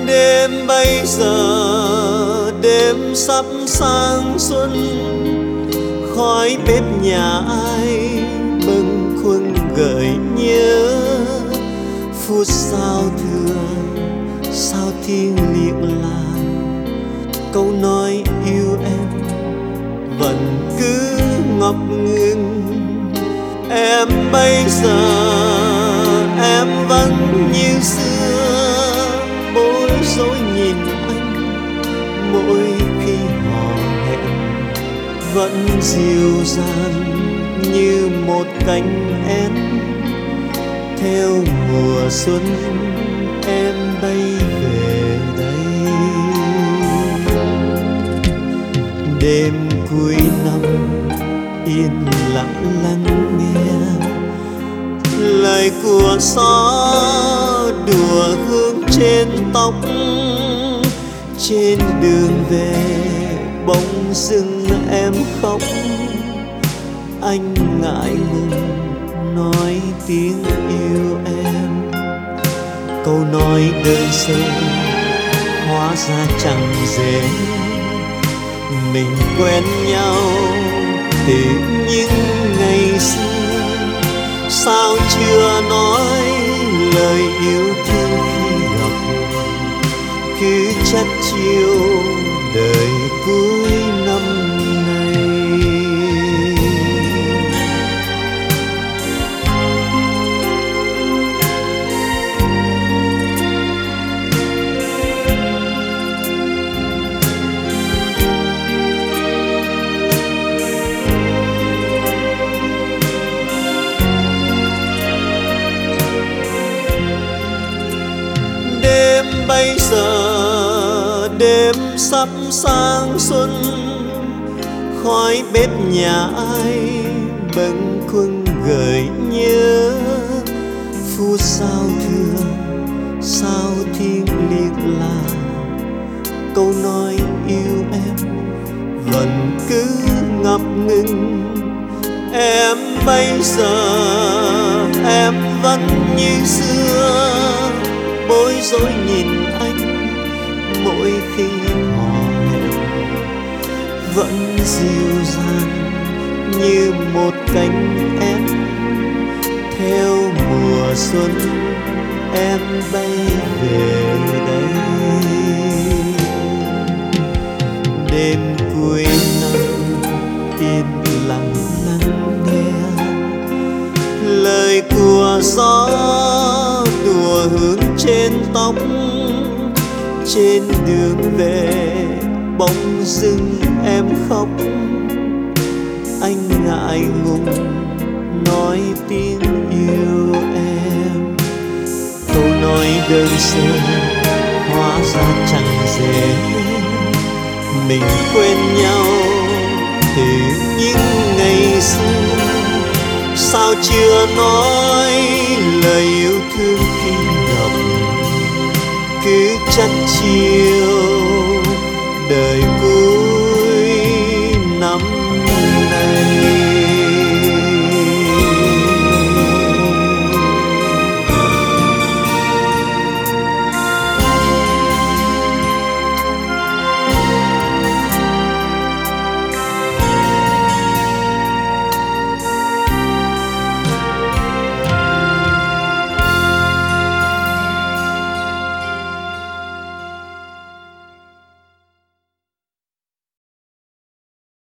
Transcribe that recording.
Đêm bây giờ đêm sắp sang xuân, khói bếp nhà ai bâng khuâng gợi nhớ. Phút giao thừa sao thiên liệng làng, câu nói yêu em vẫn cứ ngập ngừng. Em bây giờ em vẫn như xưa, bối rối nhìn anh mỗi khi hò hẹn, vẫn dịu dàng như một cánh én. Theo mùa xuân em bay về đây. Đêm cuối năm yên lặng lắng nghe lời của gió đùa hương trên tóc. Trên đường về bỗng dưng em khóc, anh ngại ngùng nói tiếng yêu em. Câu nói đơn sơ hóa ra chẳng dễ, mình quen nhau từ những ngày xưa. Sao chưa nói lời yêu thương khi gặp, cứ chắc chiều đời cuối năm này. Bây giờ đêm sắp sang xuân, khói bếp nhà ai bâng khuâng gợi nhớ. Phút giao thừa sao thiên liệng là, câu nói yêu em vẫn cứ ngập ngừng. Em bây giờ em vẫn như xưa, bối rối nhìn anh mỗi khi hò hẹn, vẫn dịu dàng như một cánh én. Theo mùa xuân em bay về đây. Đêm cuối năm yên lặng lắng nghe lời của gió đùa hương trên tóc. Trên đường về bỗng dưng em khóc, anh ngại ngùng nói tiếng yêu em. Câu nói đơn sơ hóa ra chẳng dễ, mình quên nhau từ những ngày xưa. Sao chưa nói